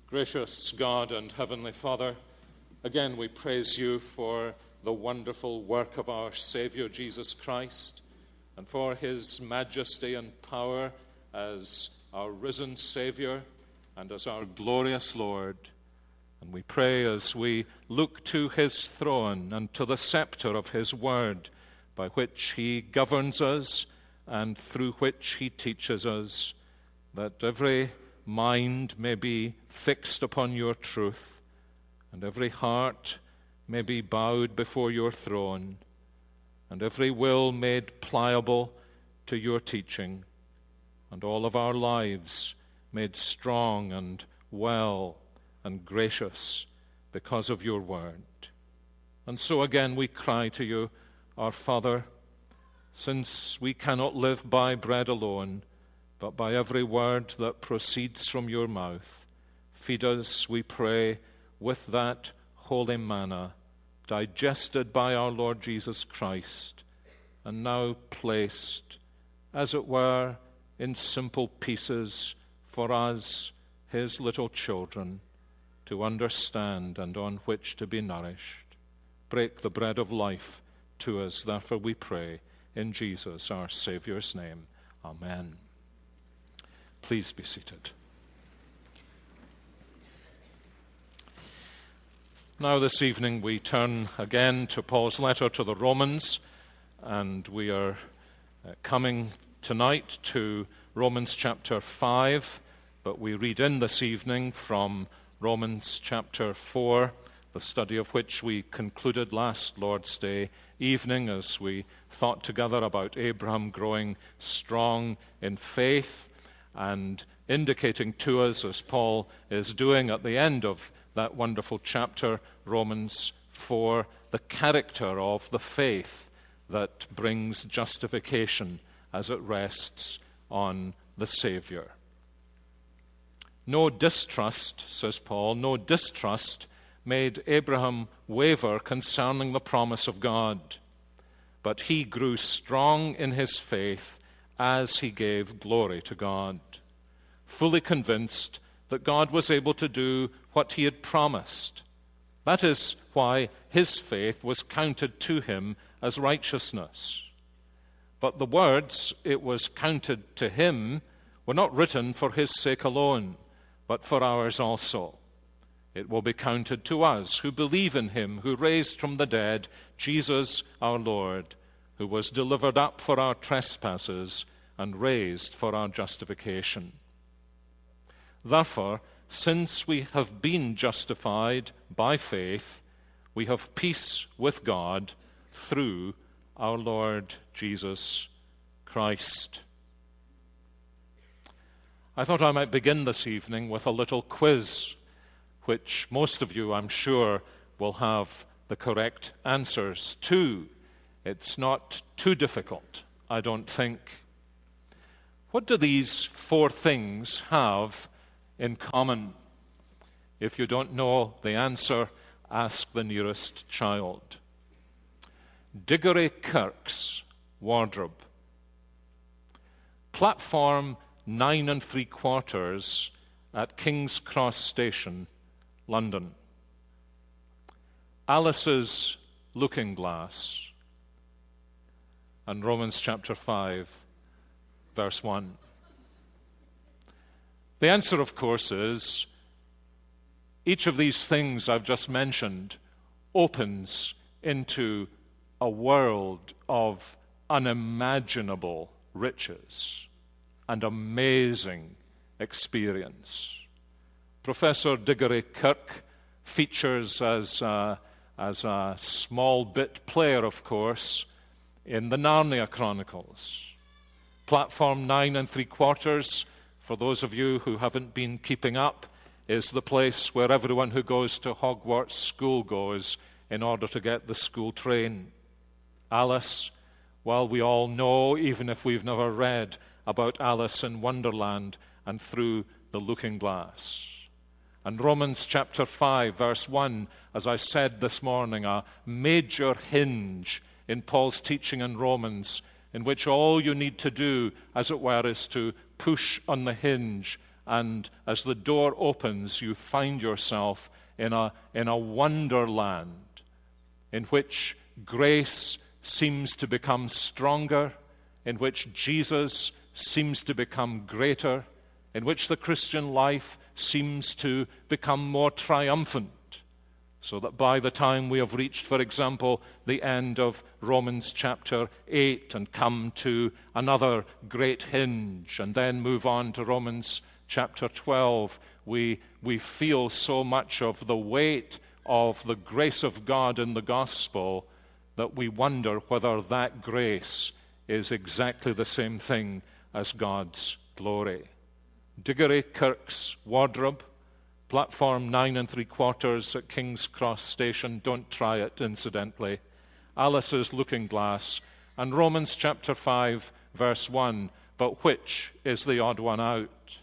Gracious God and Heavenly Father, again we praise you for the wonderful work of our Savior Jesus Christ and for his majesty and power as our risen Savior and as our glorious Lord. And we pray as we look to his throne and to the scepter of his word, by which he governs us and through which he teaches us, that every mind may be fixed upon your truth, and every heart may be bowed before your throne, and every will made pliable to your teaching, and all of our lives made strong and well and gracious because of your word. And so again we cry to you, our Father, since we cannot live by bread alone, but by every word that proceeds from your mouth, feed us, we pray, with that holy manna, digested by our Lord Jesus Christ, and now placed, as it were, in simple pieces for us, his little children, to understand and on which to be nourished. Break the bread of life to us, therefore we pray, in Jesus, our Saviour's name. Amen. Please be seated. Now this evening we turn again to Paul's letter to the Romans, and we are coming tonight to Romans chapter 5, but we read in this evening from Romans chapter 4, the study of which we concluded last Lord's Day evening as we thought together about Abraham growing strong in faith, and indicating to us, as Paul is doing at the end of that wonderful chapter, Romans 4, the character of the faith that brings justification as it rests on the Savior. No distrust, says Paul, no distrust made Abraham waver concerning the promise of God, but he grew strong in his faith as he gave glory to God, fully convinced that God was able to do what he had promised. That is why his faith was counted to him as righteousness. But the words, "it was counted to him," were not written for his sake alone, but for ours also. It will be counted to us who believe in him who raised from the dead Jesus our Lord, who was delivered up for our trespasses and raised for our justification. Therefore, since we have been justified by faith, we have peace with God through our Lord Jesus Christ. I thought I might begin this evening with a little quiz, which most of you, I'm sure, will have the correct answers to. It's not too difficult, I don't think. What do these four things have in common? If you don't know the answer, ask the nearest child. Diggory Kirk's wardrobe. Platform 9 3/4 at King's Cross Station, London. Alice's looking glass. And Romans chapter 5, verse 1. The answer, of course, is each of these things I've just mentioned opens into a world of unimaginable riches and amazing experience. Professor Diggory Kirk features as a small bit player, of course, in the Narnia Chronicles. Platform 9 3/4, for those of you who haven't been keeping up, is the place where everyone who goes to Hogwarts school goes in order to get the school train. Alice, well, we all know, even if we've never read, about Alice in Wonderland and Through the Looking Glass. And Romans chapter 5, verse 1, as I said this morning, a major hinge in Paul's teaching in Romans, in which all you need to do, as it were, is to push on the hinge and as the door opens, you find yourself in a wonderland in which grace seems to become stronger, in which Jesus seems to become greater, in which the Christian life seems to become more triumphant, so that by the time we have reached, for example, the end of Romans chapter 8 and come to another great hinge and then move on to Romans chapter 12, we feel so much of the weight of the grace of God in the gospel that we wonder whether that grace is exactly the same thing as God's glory. Diggory Kirk's Wardrobe, platform 9 3/4 at King's Cross Station. Don't try it, incidentally. Alice's Looking Glass, and Romans chapter 5, verse 1. But which is the odd one out?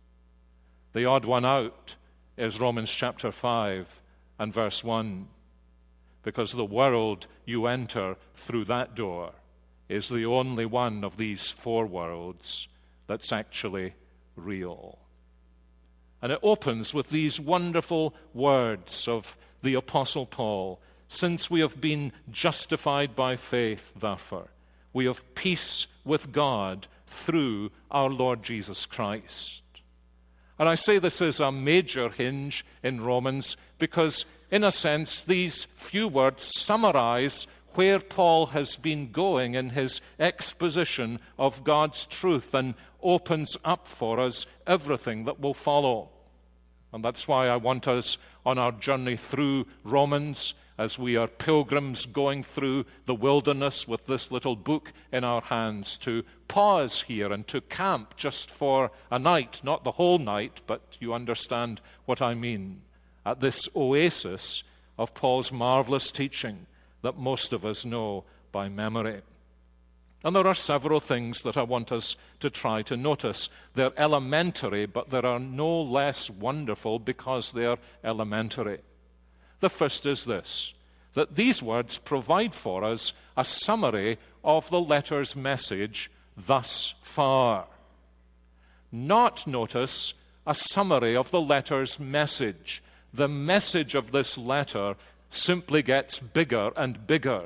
The odd one out is Romans chapter 5 and verse 1. Because the world you enter through that door is the only one of these four worlds that's actually real. And it opens with these wonderful words of the Apostle Paul. Since we have been justified by faith, therefore, we have peace with God through our Lord Jesus Christ. And I say this is a major hinge in Romans because, in a sense, these few words summarize where Paul has been going in his exposition of God's truth and opens up for us everything that will follow. And that's why I want us on our journey through Romans, as we are pilgrims going through the wilderness with this little book in our hands, to pause here and to camp just for a night, not the whole night, but you understand what I mean, at this oasis of Paul's marvelous teaching that most of us know by memory. And there are several things that I want us to try to notice. They're elementary, but they are no less wonderful because they're elementary. The first is this, that these words provide for us a summary of the letter's message thus far. Not, notice, a summary of the letter's message. The message of this letter simply gets bigger and bigger.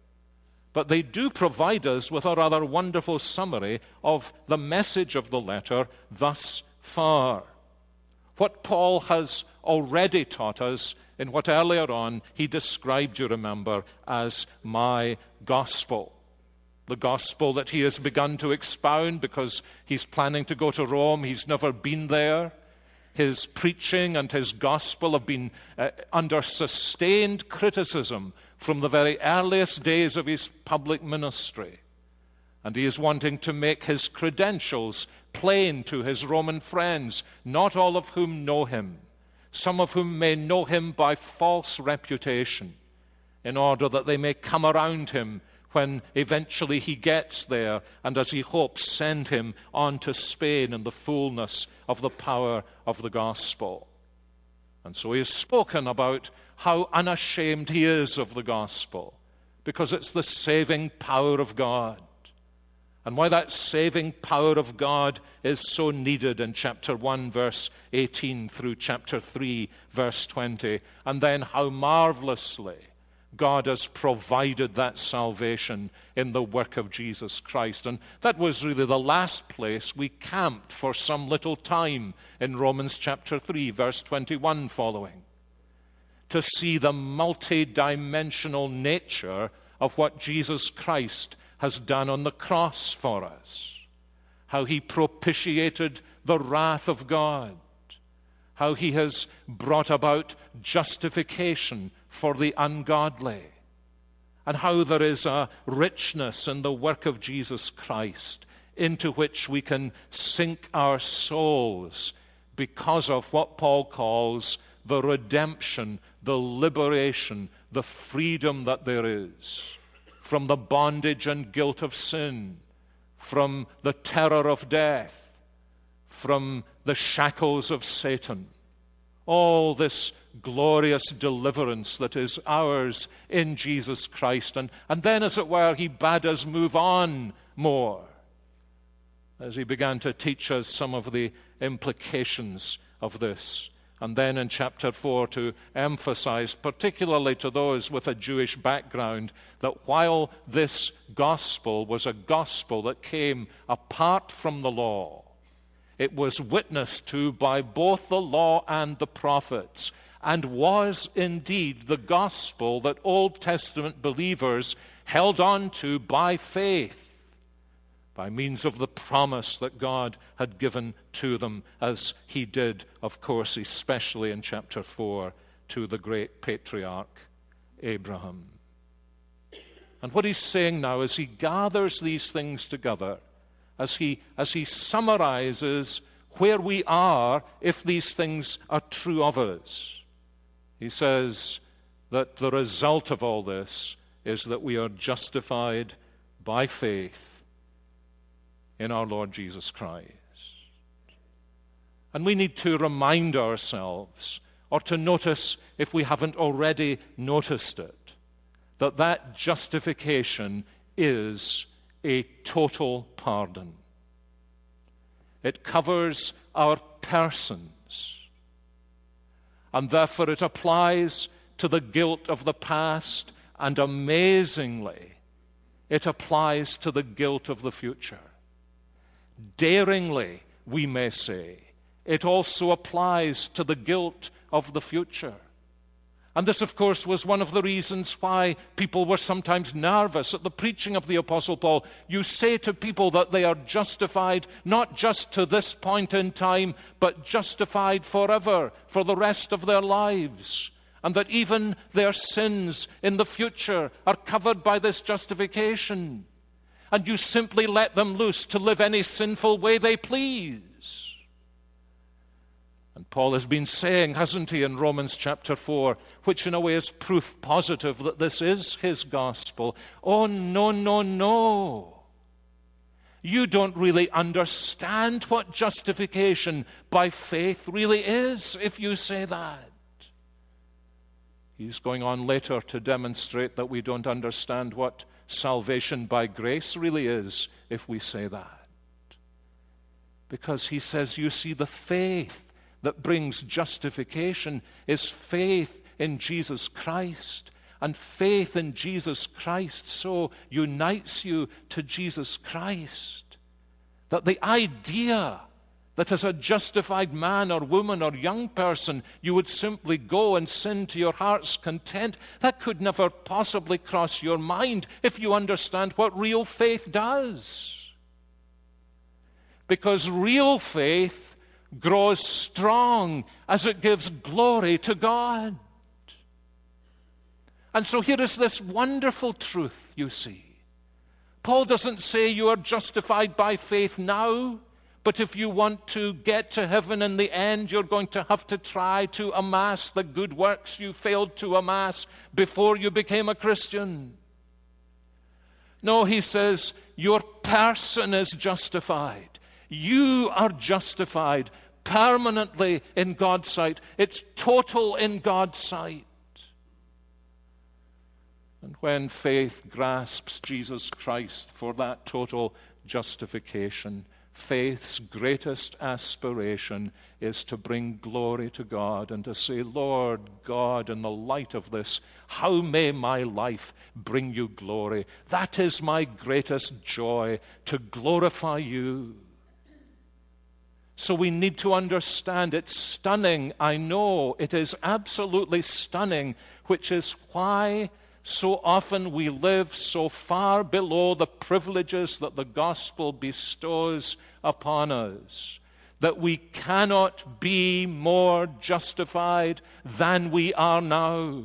But they do provide us with a rather wonderful summary of the message of the letter thus far. What Paul has already taught us in what earlier on he described, you remember, as my gospel. The gospel that he has begun to expound because he's planning to go to Rome. He's never been there. His preaching and his gospel have been under sustained criticism from the very earliest days of his public ministry. And he is wanting to make his credentials plain to his Roman friends, not all of whom know him, some of whom may know him by false reputation, in order that they may come around him when eventually he gets there, and as he hopes, send him on to Spain in the fullness of the power of the gospel. And so he has spoken about how unashamed he is of the gospel, because it's the saving power of God. And why that saving power of God is so needed in chapter 1, verse 18 through chapter 3, verse 20. And then how marvelously God has provided that salvation in the work of Jesus Christ. And that was really the last place we camped for some little time in Romans chapter 3, verse 21 following, to see the multi-dimensional nature of what Jesus Christ has done on the cross for us, how he propitiated the wrath of God, how he has brought about justification for the ungodly, and how there is a richness in the work of Jesus Christ into which we can sink our souls because of what Paul calls the redemption, the liberation, the freedom that there is from the bondage and guilt of sin, from the terror of death, from the shackles of Satan. All this glorious deliverance that is ours in Jesus Christ. And then, as it were, he bade us move on more. as he began to teach us some of the implications of this. And then in chapter 4 to emphasize, particularly to those with a Jewish background, that while this gospel was a gospel that came apart from the law, it was witnessed to by both the law and the prophets, and was indeed the gospel that Old Testament believers held on to by faith, by means of the promise that God had given to them, as he did, of course, especially in chapter 4, to the great patriarch Abraham. And what he's saying now is he gathers these things together, as he summarizes where we are if these things are true of us. He says that the result of all this is that we are justified by faith in our Lord Jesus Christ. And we need to remind ourselves, or to notice if we haven't already noticed it, that justification is a total pardon. It covers our persons, and therefore it applies to the guilt of the past, and amazingly, it applies to the guilt of the future. Daringly, we may say, it also applies to the guilt of the future. And this, of course, was one of the reasons why people were sometimes nervous at the preaching of the Apostle Paul. You say to people that they are justified not just to this point in time, but justified forever, for the rest of their lives, and that even their sins in the future are covered by this justification. And you simply let them loose to live any sinful way they please. And Paul has been saying, hasn't he, in Romans chapter 4, which in a way is proof positive that this is his gospel. Oh, no, no, no. You don't really understand what justification by faith really is if you say that. He's going on later to demonstrate that we don't understand what salvation by grace really is if we say that. Because he says, you see, the faith that brings justification is faith in Jesus Christ. And faith in Jesus Christ so unites you to Jesus Christ that the idea that as a justified man or woman or young person you would simply go and sin to your heart's content, that could never possibly cross your mind if you understand what real faith does. Because real faith grows strong as it gives glory to God. And so here is this wonderful truth, you see. Paul doesn't say you are justified by faith now, but if you want to get to heaven in the end, you're going to have to try to amass the good works you failed to amass before you became a Christian. No, he says, your person is justified. You are justified permanently in God's sight. It's total in God's sight. And when faith grasps Jesus Christ for that total justification, faith's greatest aspiration is to bring glory to God and to say, Lord God, in the light of this, how may my life bring you glory? That is my greatest joy, to glorify you. So we need to understand it's stunning. I know it is absolutely stunning, which is why so often we live so far below the privileges that the gospel bestows upon us, that we cannot be more justified than we are now.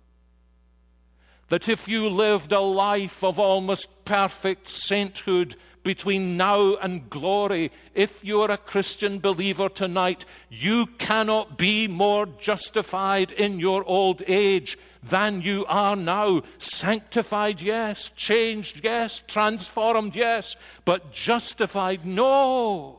That if you lived a life of almost perfect sainthood between now and glory, if you're a Christian believer tonight, you cannot be more justified in your old age than you are now. Sanctified, yes. Changed, yes. Transformed, yes. But justified, no.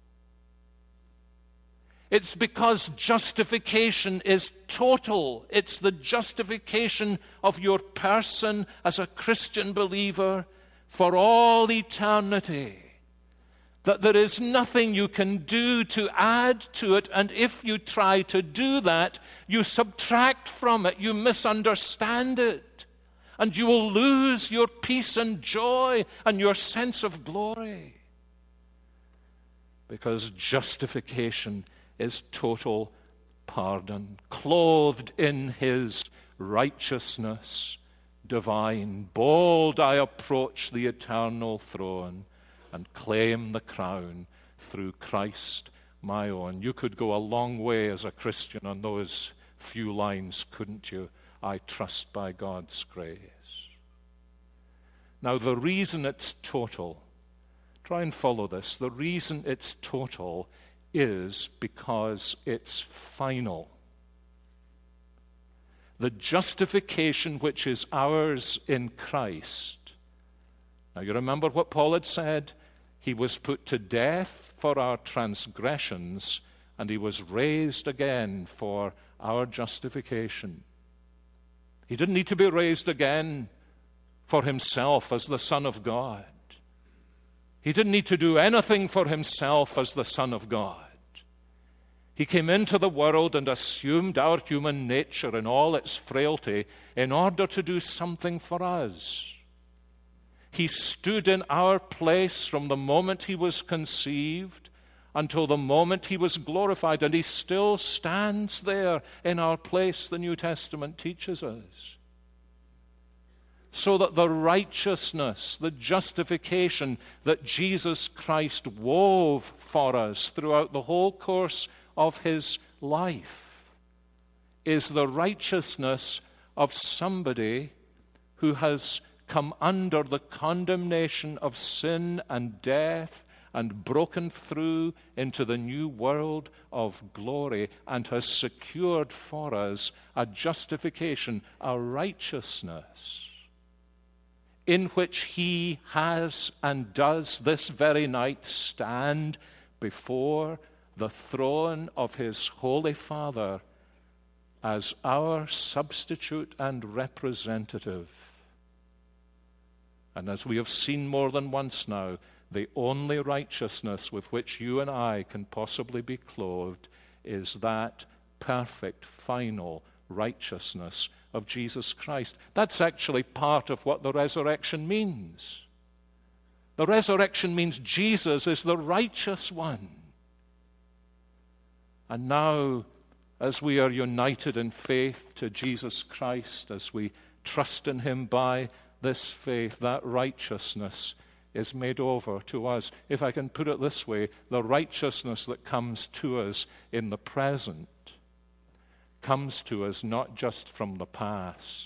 It's because justification is total. It's the justification of your person as a Christian believer for all eternity that there is nothing you can do to add to it, and if you try to do that, you subtract from it, you misunderstand it, and you will lose your peace and joy and your sense of glory. Because justification is total pardon, clothed in his righteousness divine. Bold I approach the eternal throne and claim the crown through Christ my own. You could go a long way as a Christian on those few lines, couldn't you? I trust by God's grace. Now, the reason it's total, try and follow this, the reason it's total is because it's final. The justification which is ours in Christ. Now, you remember what Paul had said? He was put to death for our transgressions, and he was raised again for our justification. He didn't need to be raised again for himself as the Son of God. He didn't need to do anything for himself as the Son of God. He came into the world and assumed our human nature in all its frailty in order to do something for us. He stood in our place from the moment he was conceived until the moment he was glorified, and he still stands there in our place, the New Testament teaches us. So that the righteousness, the justification that Jesus Christ wove for us throughout the whole course of his life is the righteousness of somebody who has come under the condemnation of sin and death and broken through into the new world of glory and has secured for us a justification, a righteousness in which he has and does this very night stand before the throne of his Holy Father as our substitute and representative. And as we have seen more than once now, the only righteousness with which you and I can possibly be clothed is that perfect, final righteousness of Jesus Christ. That's actually part of what the resurrection means. The resurrection means Jesus is the righteous one. And now, as we are united in faith to Jesus Christ, as we trust in him by this faith, that righteousness is made over to us. If I can put it this way, the righteousness that comes to us in the present comes to us not just from the past.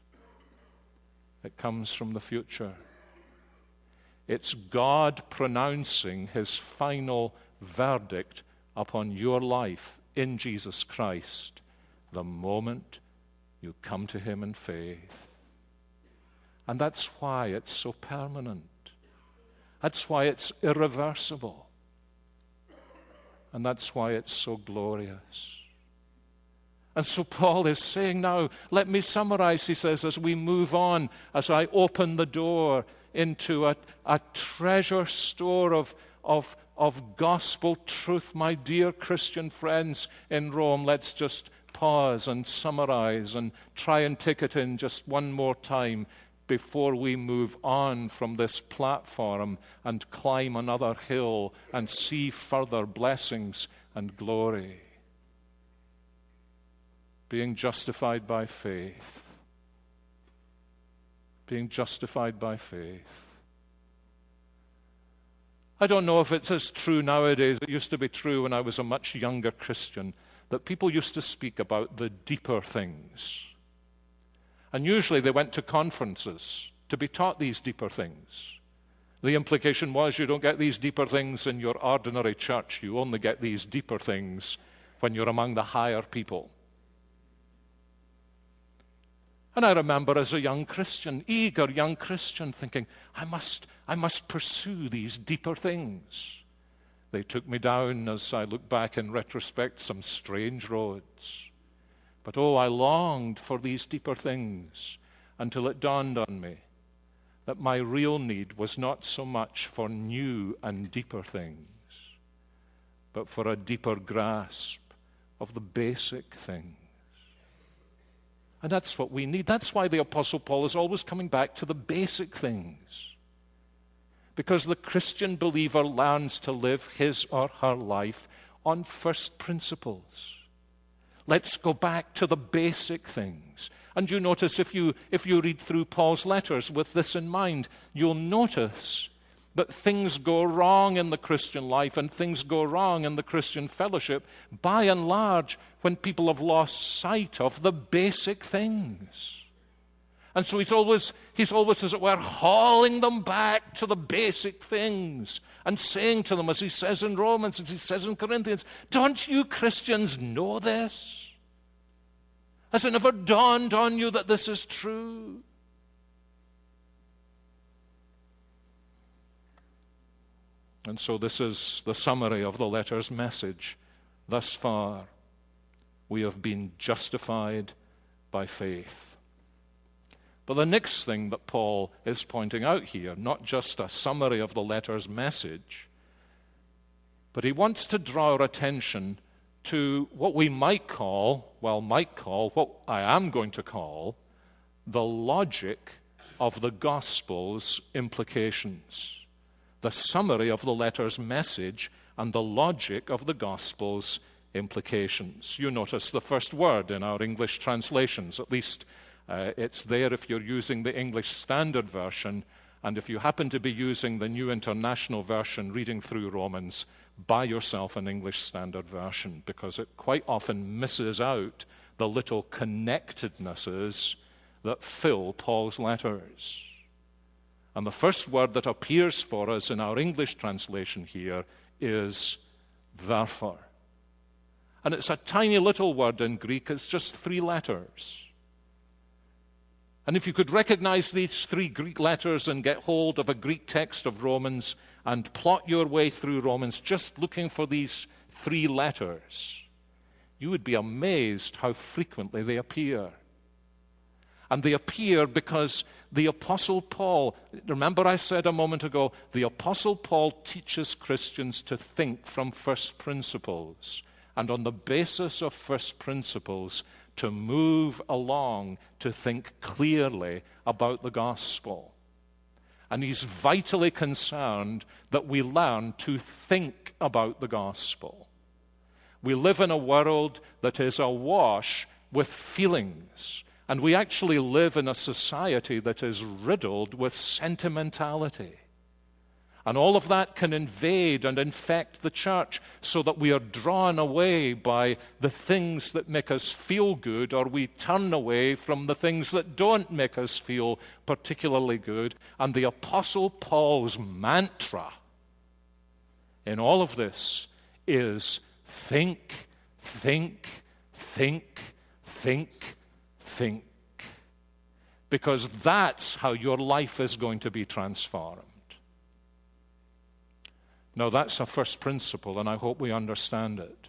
It comes from the future. It's God pronouncing his final verdict upon your life in Jesus Christ the moment you come to him in faith. And that's why it's so permanent. That's why it's irreversible. And that's why it's so glorious. And so Paul is saying now, let me summarize, he says, as we move on, as I open the door into a treasure store of gospel truth. My dear Christian friends in Rome, let's just pause and summarize and try and take it in just one more time before we move on from this platform and climb another hill and see further blessings and glory. Being justified by faith. Being justified by faith. I don't know if it's as true nowadays. It used to be true when I was a much younger Christian that people used to speak about the deeper things. And usually they went to conferences to be taught these deeper things. The implication was you don't get these deeper things in your ordinary church. You only get these deeper things when you're among the higher people. And I remember as a young Christian, eager young Christian, thinking, I must pursue these deeper things. They took me down, as I look back in retrospect, some strange roads. But I longed for these deeper things until it dawned on me that my real need was not so much for new and deeper things, but for a deeper grasp of the basic things. And that's what we need. That's why the Apostle Paul is always coming back to the basic things. Because the Christian believer learns to live his or her life on first principles. Let's go back to the basic things. And you notice if you read through Paul's letters with this in mind, you'll notice that things go wrong in the Christian life and things go wrong in the Christian fellowship, by and large, when people have lost sight of the basic things. And so he's always, as it were, hauling them back to the basic things and saying to them, as he says in Romans, as he says in Corinthians, don't you Christians know this? Has it never dawned on you that this is true? And so this is the summary of the letter's message. Thus far, we have been justified by faith. But the next thing that Paul is pointing out here, not just a summary of the letter's message, but he wants to draw our attention to what we might call, what I am going to call, the logic of the gospel's implications. The summary of the letter's message and the logic of the gospel's implications. You notice the first word in our English translations, at least it's there if you're using the English Standard Version, and if you happen to be using the New International Version reading through Romans, buy yourself an English Standard Version, because it quite often misses out the little connectednesses that fill Paul's letters. And the first word that appears for us in our English translation here is therefore. And it's a tiny little word in Greek. It's just 3 letters. And if you could recognize these 3 Greek letters and get hold of a Greek text of Romans and plot your way through Romans just looking for these 3 letters, you would be amazed how frequently they appear. And they appear because the Apostle Paul, remember I said a moment ago, the Apostle Paul teaches Christians to think from first principles. And on the basis of first principles, to move along, to think clearly about the gospel. And he's vitally concerned that we learn to think about the gospel. We live in a world that is awash with feelings. And we actually live in a society that is riddled with sentimentality. And all of that can invade and infect the church so that we are drawn away by the things that make us feel good, or we turn away from the things that don't make us feel particularly good. And the Apostle Paul's mantra in all of this is think, think, think, think, think. Because that's how your life is going to be transformed. Now, that's a first principle, and I hope we understand it.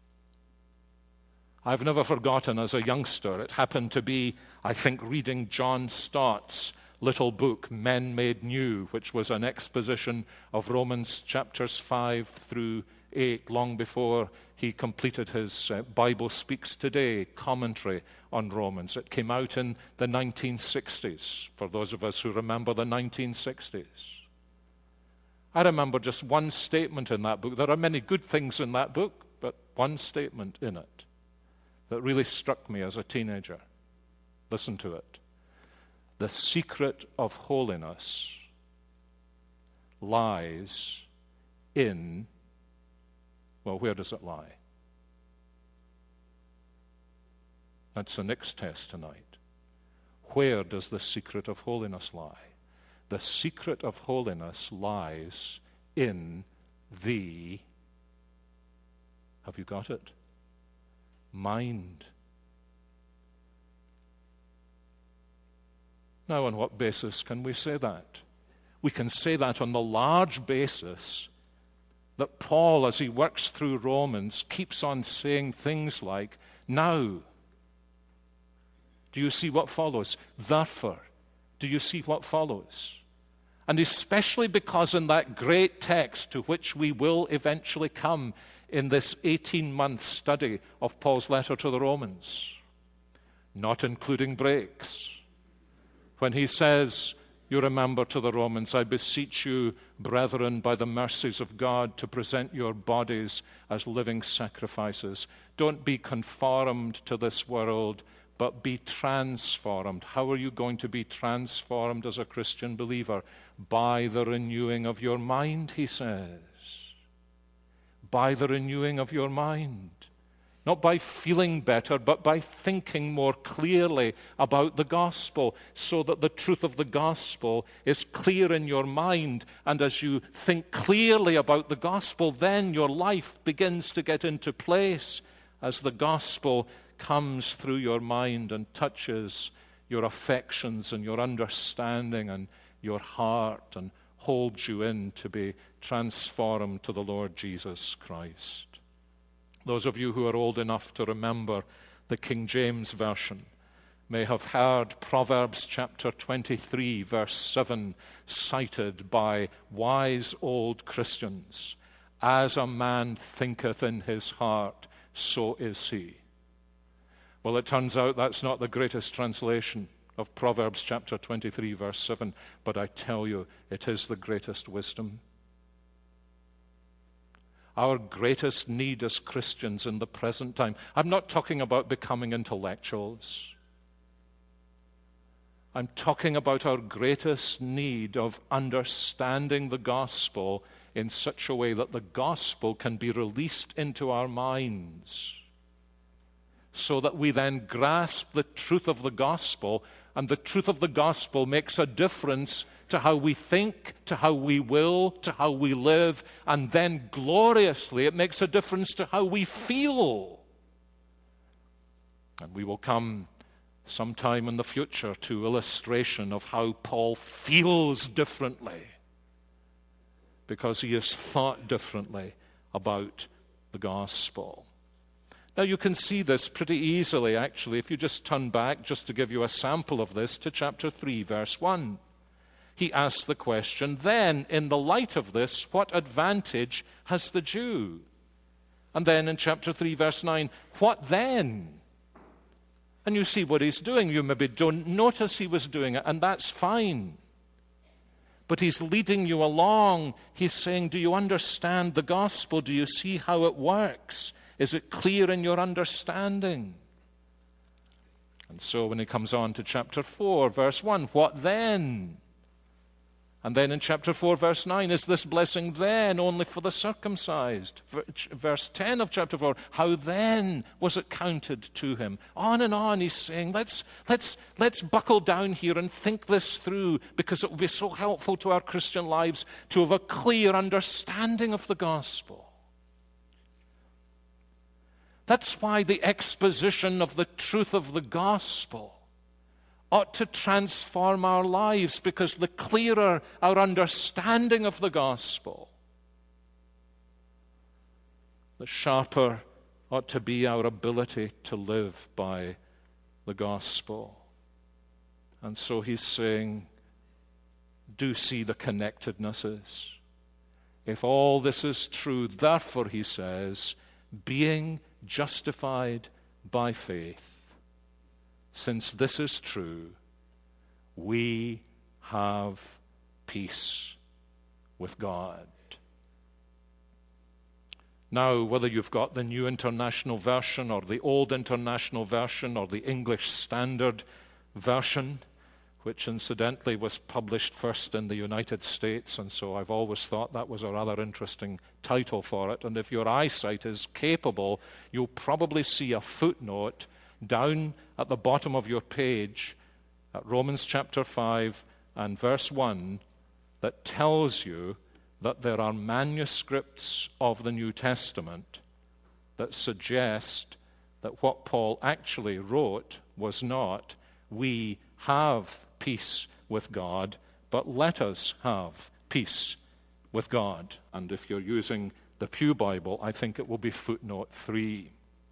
I've never forgotten as a youngster, it happened to be, I think, reading John Stott's little book, Men Made New, which was an exposition of Romans chapters 5 through 8, long before he completed his Bible Speaks Today commentary on Romans. It came out in the 1960s, for those of us who remember the 1960s. I remember just one statement in that book. There are many good things in that book, but one statement in it that really struck me as a teenager. Listen to it. The secret of holiness lies in, well, where does it lie? That's the next test tonight. Where does the secret of holiness lie? The secret of holiness lies in the, have you got it? Mind. Now, on what basis can we say that? We can say that on the large basis that Paul, as he works through Romans, keeps on saying things like, now. Do you see what follows? Therefore. Do you see what follows? And especially because in that great text to which we will eventually come in this 18-month study of Paul's letter to the Romans, not including breaks, when he says, you remember to the Romans, I beseech you, brethren, by the mercies of God, to present your bodies as living sacrifices. Don't be conformed to this world, but be transformed. How are you going to be transformed as a Christian believer? By the renewing of your mind, he says. By the renewing of your mind. Not by feeling better, but by thinking more clearly about the gospel, so that the truth of the gospel is clear in your mind. And as you think clearly about the gospel, then your life begins to get into place as the gospel comes through your mind and touches your affections and your understanding and your heart and holds you in to be transformed to the Lord Jesus Christ. Those of you who are old enough to remember the King James Version may have heard Proverbs chapter 23, verse 7, cited by wise old Christians. As a man thinketh in his heart, so is he. Well, it turns out that's not the greatest translation of Proverbs chapter 23, verse 7, but I tell you, it is the greatest wisdom. Our greatest need as Christians in the present time. I'm not talking about becoming intellectuals. I'm talking about our greatest need of understanding the gospel in such a way that the gospel can be released into our minds, so that we then grasp the truth of the gospel, and the truth of the gospel makes a difference to how we think, to how we will, to how we live, and then gloriously it makes a difference to how we feel. And we will come sometime in the future to illustration of how Paul feels differently, because he has thought differently about the gospel. Now, you can see this pretty easily, actually, if you just turn back, just to give you a sample of this, to chapter 3, verse 1. He asks the question, then, in the light of this, what advantage has the Jew? And then in chapter 3, verse 9, what then? And you see what he's doing. You maybe don't notice he was doing it, and that's fine. But he's leading you along. He's saying, do you understand the gospel? Do you see how it works? Is it clear in your understanding? And so when he comes on to chapter 4, verse 1, what then? And then in chapter 4, verse 9, is this blessing then only for the circumcised? Verse 10 of chapter 4, how then was it counted to him? On and on he's saying, let's buckle down here and think this through, because it will be so helpful to our Christian lives to have a clear understanding of the gospel. That's why the exposition of the truth of the gospel ought to transform our lives, because the clearer our understanding of the gospel, the sharper ought to be our ability to live by the gospel. And so he's saying, do see the connectednesses. If all this is true, therefore, he says, being justified by faith, since this is true, we have peace with God. Now, whether you've got the New International Version or the Old International Version or the English Standard Version, which incidentally was published first in the United States, and so I've always thought that was a rather interesting title for it. And if your eyesight is capable, you'll probably see a footnote down at the bottom of your page at Romans chapter 5 and verse 1 that tells you that there are manuscripts of the New Testament that suggest that what Paul actually wrote was not, we have peace with God, but let us have peace with God. And if you're using the Pew Bible, I think it will be footnote 3.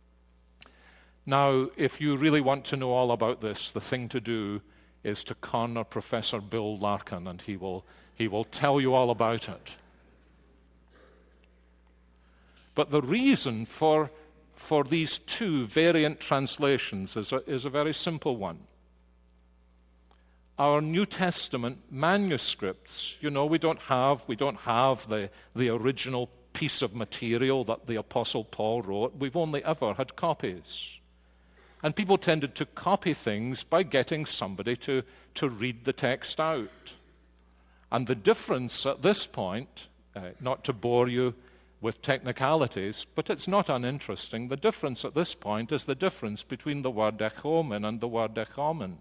Now, if you really want to know all about this, the thing to do is to corner Professor Bill Larkin, and he will He will tell you all about it. But the reason for these two variant translations is a very simple one. Our New Testament manuscripts, we don't have the original piece of material that the Apostle Paul wrote. We've only ever had copies. And people tended to copy things by getting somebody to read the text out. And the difference at this point, not to bore you with technicalities, but it's not uninteresting, the difference at this point is the difference between the word echomen and the word echomen,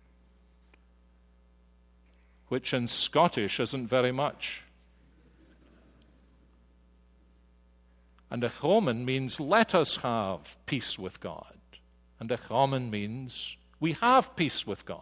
which in Scottish isn't very much. And echomen means let us have peace with God. And echomen means we have peace with God.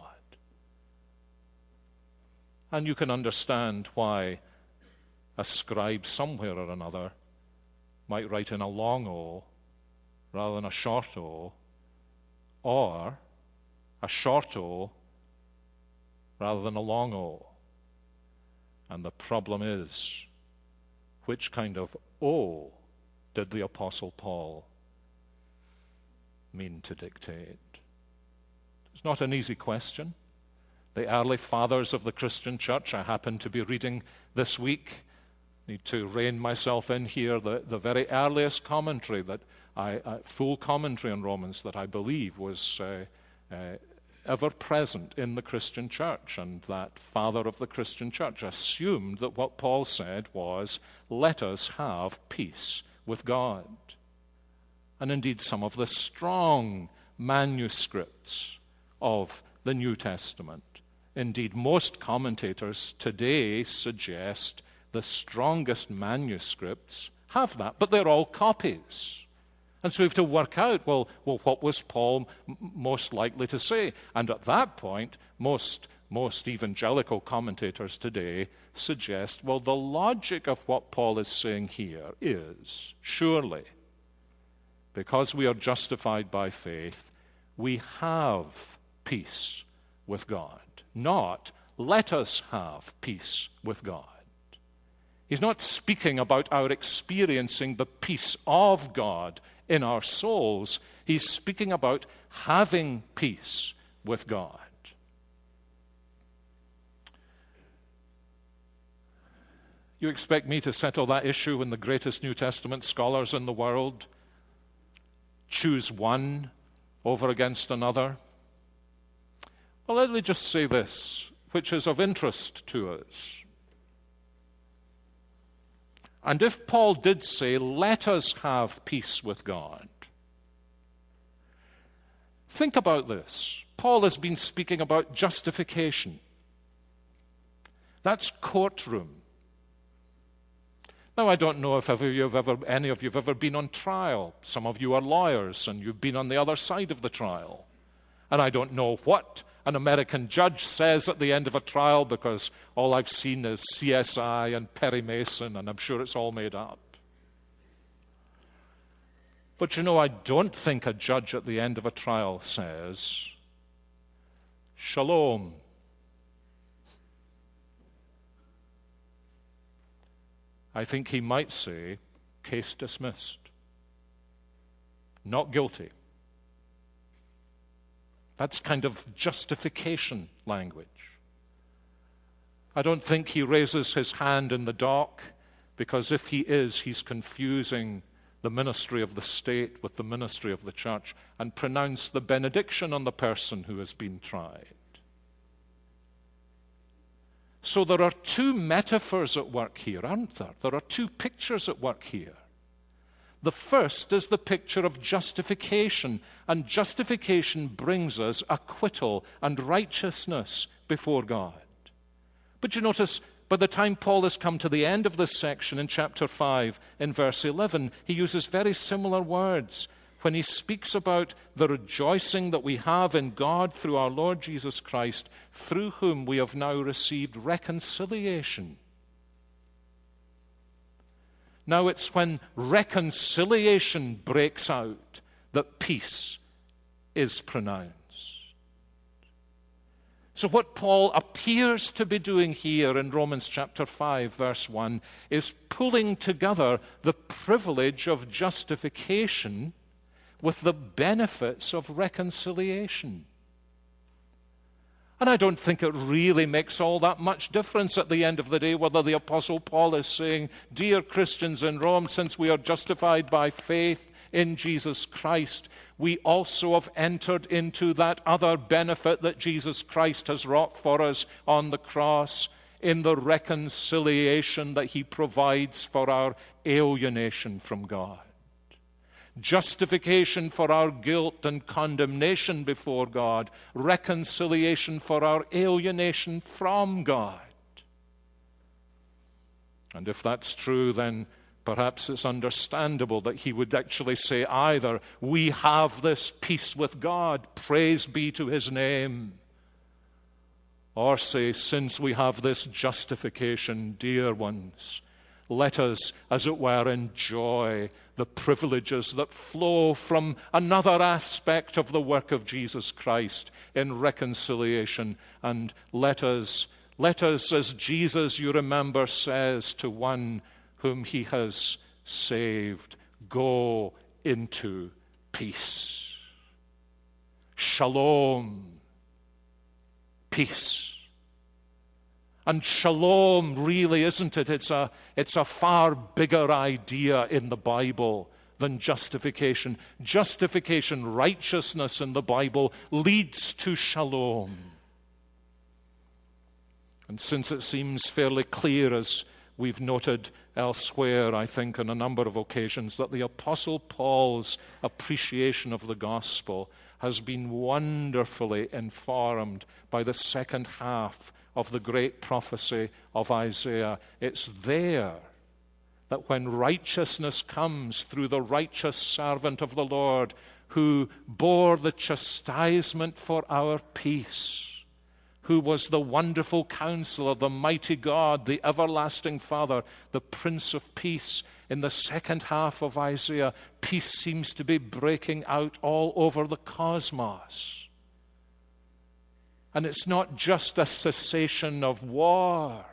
And you can understand why a scribe somewhere or another might write in a long O rather than a short O, or a short O rather than a long O. And the problem is, which kind of O did the Apostle Paul mean to dictate? It's not an easy question. The early fathers of the Christian church, I happen to be reading this week, need to rein myself in here, the very earliest commentary full commentary on Romans that I believe was ever present in the Christian church. And that father of the Christian church assumed that what Paul said was, let us have peace with God. And indeed, some of the strong manuscripts of the New Testament, indeed, most commentators today suggest the strongest manuscripts have that, but they're all copies. And so we have to work out, well, what was Paul most likely to say? And at that point, most evangelical commentators today suggest, well, the logic of what Paul is saying here is, surely, because we are justified by faith, we have peace with God. Not, let us have peace with God. He's not speaking about our experiencing the peace of God in our souls. He's speaking about having peace with God. You expect me to settle that issue when the greatest New Testament scholars in the world choose one over against another? Well, let me just say this, which is of interest to us. And if Paul did say, let us have peace with God, think about this. Paul has been speaking about justification. That's courtroom. Now, I don't know if any of you have ever been on trial. Some of you are lawyers, and you've been on the other side of the trial. And I don't know what an American judge says at the end of a trial, because all I've seen is CSI and Perry Mason, and I'm sure it's all made up. But I don't think a judge at the end of a trial says, Shalom. I think he might say, case dismissed. Not guilty. That's kind of justification language. I don't think he raises his hand in the dock, because if he is, he's confusing the ministry of the state with the ministry of the church, and pronounce the benediction on the person who has been tried. So there are two metaphors at work here, aren't there? There are two pictures at work here. The first is the picture of justification, and justification brings us acquittal and righteousness before God. But you notice, by the time Paul has come to the end of this section in chapter 5, in verse 11, he uses very similar words when he speaks about the rejoicing that we have in God through our Lord Jesus Christ, through whom we have now received reconciliation. Now it's when reconciliation breaks out that peace is pronounced. So what Paul appears to be doing here in Romans chapter 5, verse 1, is pulling together the privilege of justification with the benefits of reconciliation. And I don't think it really makes all that much difference at the end of the day whether the Apostle Paul is saying, "Dear Christians in Rome, since we are justified by faith in Jesus Christ, we also have entered into that other benefit that Jesus Christ has wrought for us on the cross in the reconciliation that he provides for our alienation from God. Justification for our guilt and condemnation before God, reconciliation for our alienation from God." And if that's true, then perhaps it's understandable that he would actually say either, "We have this peace with God, praise be to his name," or say, "Since we have this justification, dear ones, let us, as it were, enjoy the privileges that flow from another aspect of the work of Jesus Christ in reconciliation. And let us, as Jesus, you remember, says to one whom he has saved, go into peace." Shalom, peace. And shalom, really, isn't it? It's a far bigger idea in the Bible than justification. Justification, righteousness in the Bible leads to shalom. And since it seems fairly clear, as we've noted elsewhere, I think, on a number of occasions, that the Apostle Paul's appreciation of the gospel has been wonderfully informed by the second half of the great prophecy of Isaiah. It's there that when righteousness comes through the righteous servant of the Lord who bore the chastisement for our peace, who was the wonderful counselor, the mighty God, the everlasting Father, the Prince of Peace. In the second half of Isaiah, peace seems to be breaking out all over the cosmos. And it's not just a cessation of war.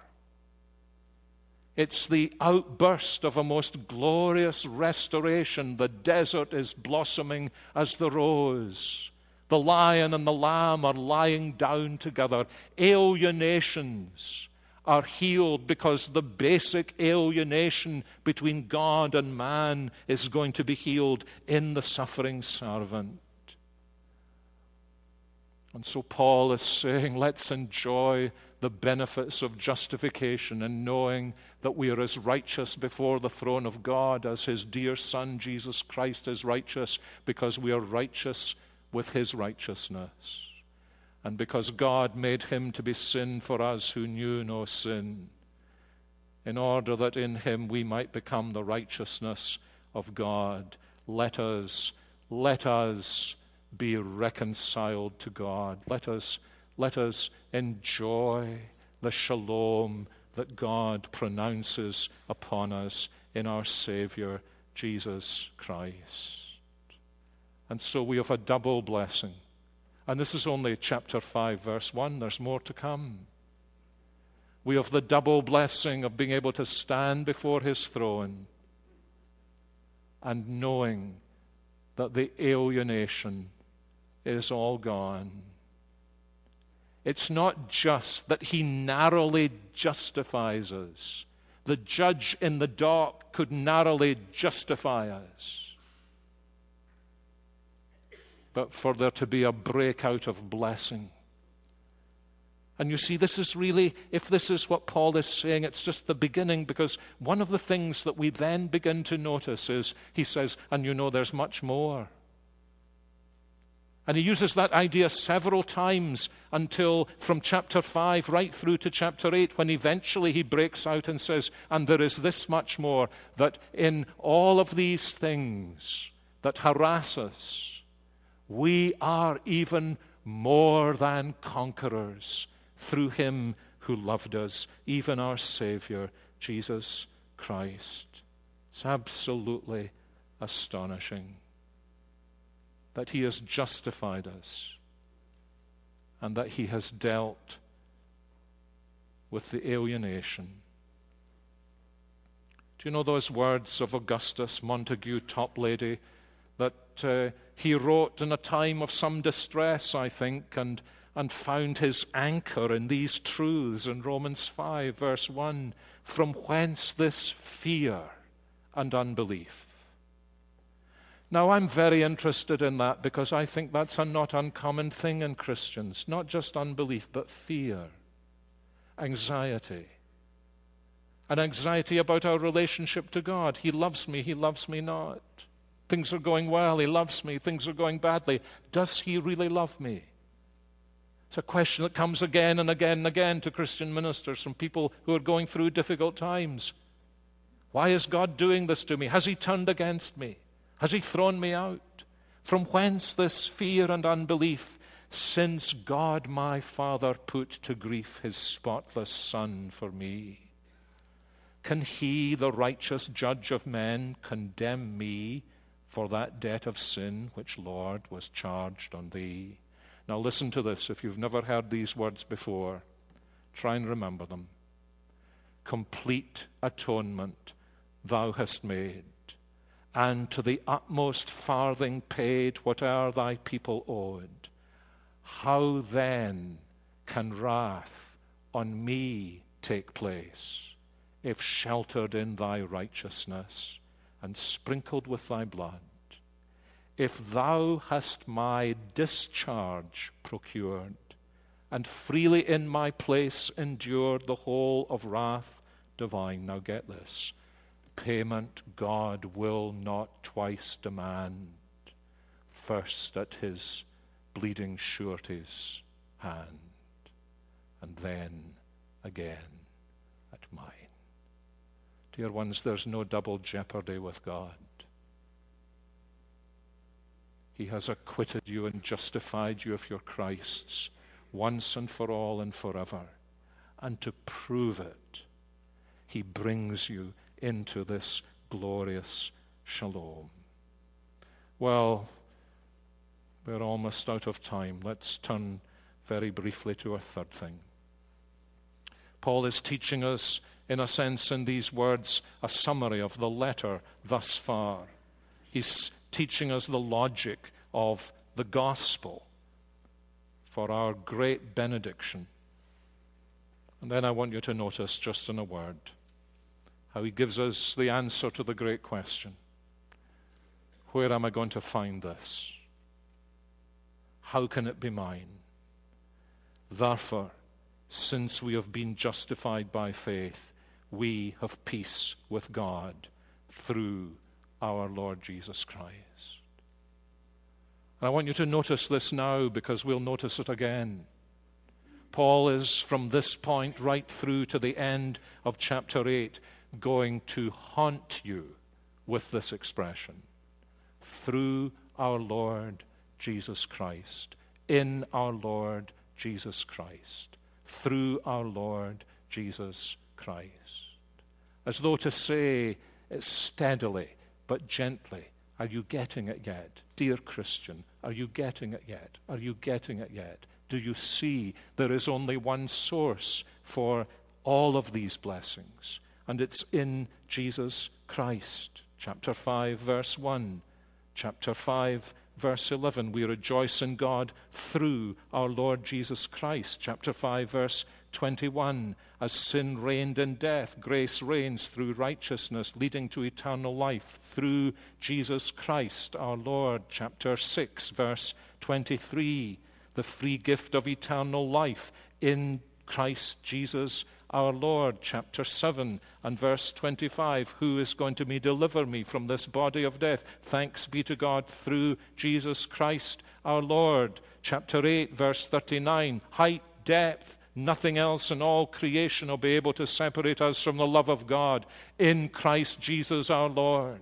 It's the outburst of a most glorious restoration. The desert is blossoming as the rose. The lion and the lamb are lying down together. Alienations are healed because the basic alienation between God and man is going to be healed in the suffering servant. And so Paul is saying, let's enjoy the benefits of justification and knowing that we are as righteous before the throne of God as his dear Son, Jesus Christ, is righteous, because we are righteous with his righteousness. And because God made him to be sin for us who knew no sin, in order that in him we might become the righteousness of God. Let us be reconciled to God. Let us enjoy the shalom that God pronounces upon us in our Savior, Jesus Christ. And so we have a double blessing. And this is only chapter 5, verse 1. There's more to come. We have the double blessing of being able to stand before his throne and knowing that the alienation is all gone. It's not just that he narrowly justifies us. The judge in the dock could narrowly justify us. But for there to be a breakout of blessing. And you see, this is really, if this is what Paul is saying, it's just the beginning, because one of the things that we then begin to notice is, he says, and you know there's much more. And he uses that idea several times until from chapter 5 right through to chapter 8, when eventually he breaks out and says, and there is this much more, that in all of these things that harass us, we are even more than conquerors through him who loved us, even our Savior, Jesus Christ. It's absolutely astonishing that he has justified us and that he has dealt with the alienation. Do you know those words of Augustus Montague Toplady that he wrote in a time of some distress, I think, and found his anchor in these truths in Romans 5, verse 1, from whence this fear and unbelief? Now, I'm very interested in that because I think that's a not uncommon thing in Christians, not just unbelief, but fear, anxiety. An anxiety about our relationship to God. He loves me not. Things are going well, he loves me. Things are going badly. Does he really love me? It's a question that comes again and again and again to Christian ministers from people who are going through difficult times. Why is God doing this to me? Has he turned against me? Has he thrown me out? From whence this fear and unbelief, since God my Father put to grief his spotless Son for me? Can he, the righteous judge of men, condemn me for that debt of sin which, Lord, was charged on thee? Now listen to this. If you've never heard these words before, try and remember them. Complete atonement thou hast made, and to the utmost farthing paid whate'er thy people owed. How then can wrath on me take place, if sheltered in thy righteousness and sprinkled with thy blood? If thou hast my discharge procured, and freely in my place endured the whole of wrath divine. Now get this. Payment God will not twice demand, first at his bleeding surety's hand, and then again at mine. Dear ones, there's no double jeopardy with God. He has acquitted you and justified you of your Christ's once and for all and forever. And to prove it, he brings you into this glorious shalom. Well, we're almost out of time. Let's turn very briefly to our third thing. Paul is teaching us, in a sense, in these words, a summary of the letter thus far. He's teaching us the logic of the gospel for our great benediction. And then I want you to notice, just in a word, how he gives us the answer to the great question. Where am I going to find this? How can it be mine? Therefore, since we have been justified by faith, we have peace with God through our Lord Jesus Christ. And I want you to notice this now, because we'll notice it again. Paul is, from this point right through to the end of chapter 8, going to haunt you with this expression. Through our Lord Jesus Christ. In our Lord Jesus Christ. Through our Lord Jesus Christ. As though to say it steadily but gently. Are you getting it yet? Dear Christian, are you getting it yet? Are you getting it yet? Do you see there is only one source for all of these blessings? And it's in Jesus Christ. Chapter 5, verse 1. Chapter 5, verse 11. We rejoice in God through our Lord Jesus Christ. Chapter 5, verse 21. As sin reigned in death, grace reigns through righteousness, leading to eternal life through Jesus Christ our Lord. Chapter 6, verse 23. The free gift of eternal life in Christ Jesus our Lord. Chapter 7 and verse 25. Who is going to deliver me from this body of death? Thanks be to God through Jesus Christ our Lord. Chapter 8, verse 39. Height, depth, nothing else in all creation will be able to separate us from the love of God in Christ Jesus our Lord.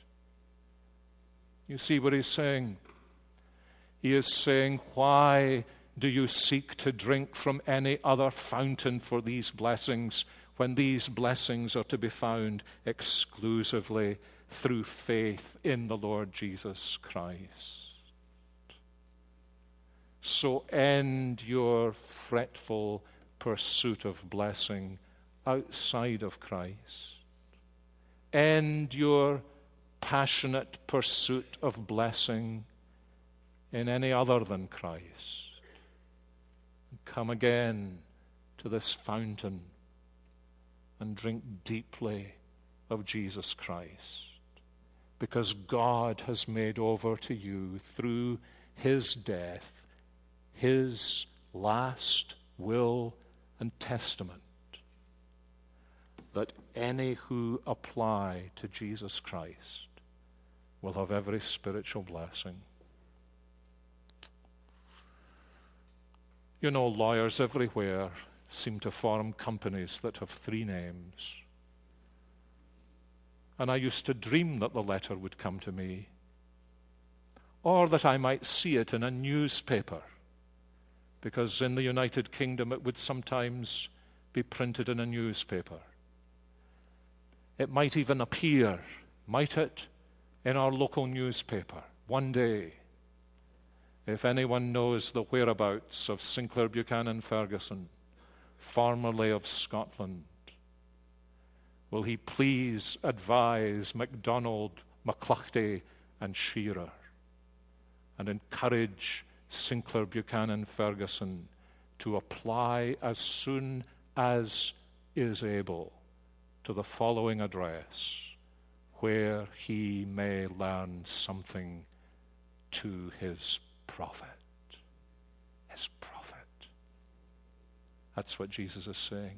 You see what he's saying? He is saying, why do you seek to drink from any other fountain for these blessings when these blessings are to be found exclusively through faith in the Lord Jesus Christ? So end your fretful pursuit of blessing outside of Christ. End your passionate pursuit of blessing in any other than Christ. Come again to this fountain and drink deeply of Jesus Christ, because God has made over to you through his death his last will and testament, that any who apply to Jesus Christ will have every spiritual blessing. You know, lawyers everywhere seem to form companies that have 3 names. And I used to dream that the letter would come to me, or that I might see it in a newspaper, because in the United Kingdom it would sometimes be printed in a newspaper. It might even appear, might it, in our local newspaper one day. If anyone knows the whereabouts of Sinclair Buchanan Ferguson, formerly of Scotland, will he please advise MacDonald, McCluchty, and Shearer, and encourage Sinclair Buchanan Ferguson to apply as soon as is able to the following address, where he may learn something to his profit. His profit. That's what Jesus is saying.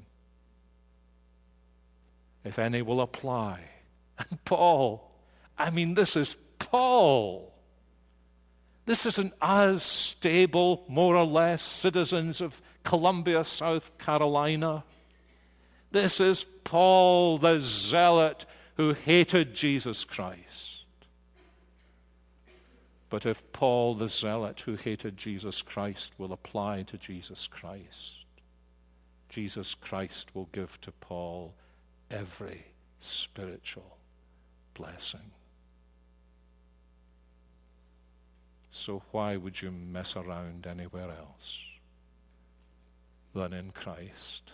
If any will apply. And Paul, this is Paul. This isn't us stable, more or less, citizens of Columbia, South Carolina. This is Paul the zealot who hated Jesus Christ. But if Paul the zealot who hated Jesus Christ will apply to Jesus Christ, Jesus Christ will give to Paul every spiritual blessing. So why would you mess around anywhere else than in Christ?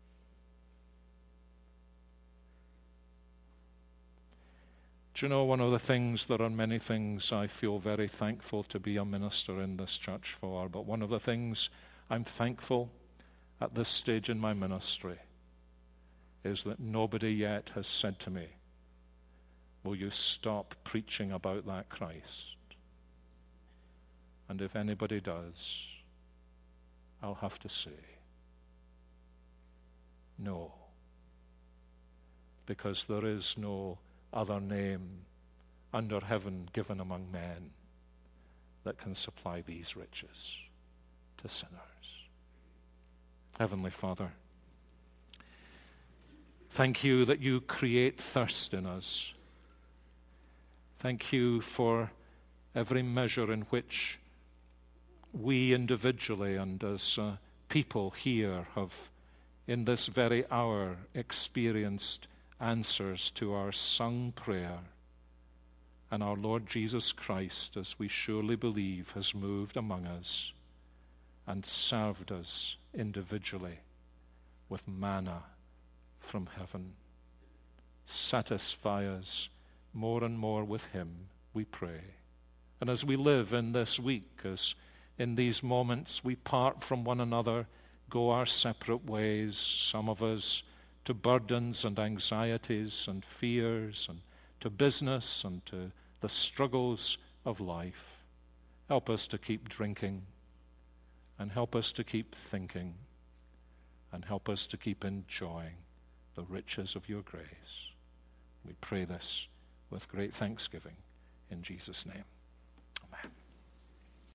Do you know, one of the things, there are many things I feel very thankful to be a minister in this church for, but one of the things I'm thankful at this stage in my ministry is that nobody yet has said to me, will you stop preaching about that Christ? And if anybody does, I'll have to say, no. Because there is no other name under heaven given among men that can supply these riches to sinners. Heavenly Father, thank you that you create thirst in us. Thank you for every measure in which we individually and as people here have in this very hour experienced answers to our sung prayer. And our Lord Jesus Christ, as we surely believe, has moved among us and served us individually with manna from heaven. Satisfy us more and more with him, we pray. And as we live in this week, as in these moments we part from one another, go our separate ways, some of us to burdens and anxieties and fears, and to business and to the struggles of life. Help us to keep drinking, and help us to keep thinking, and help us to keep enjoying the riches of your grace. We pray this with great thanksgiving in Jesus' name.